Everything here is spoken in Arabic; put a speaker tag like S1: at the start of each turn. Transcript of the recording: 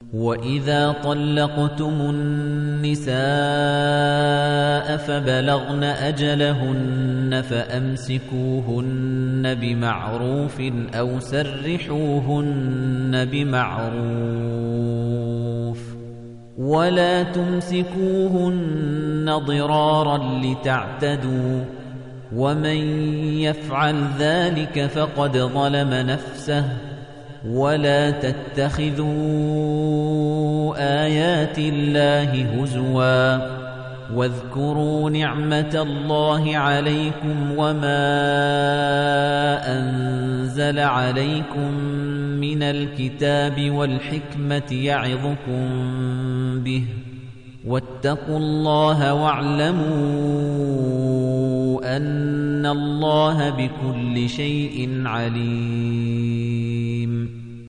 S1: وَإِذَا طَلَّقْتُمُ النِّسَاءَ فَبَلَغْنَ أَجَلَهُنَّ فَأَمْسِكُوهُنَّ بِمَعْرُوفٍ أَوْ سَرِّحُوهُنَّ بِمَعْرُوفٍ وَلَا تُمْسِكُوهُنَّ ضِرَارًا لِتَعْتَدُوا وَمَن يَفْعَلْ ذَلِكَ فَقَدْ ظَلَمَ نَفْسَهُ وَلَا تَتَّخِذُوا آيَاتِ اللَّهِ هُزُوًا وَاذْكُرُوا نِعْمَةَ اللَّهِ عَلَيْكُمْ وَمَا أَنزَلَ عَلَيْكُم مِّنَ الْكِتَابِ وَالْحِكْمَةِ يَعِظُكُم بِهِ وَاتَّقُوا اللَّهَ وَاعْلَمُوا أَنَّ اللَّهَ بِكُلِّ شَيْءٍ عَلِيمٌ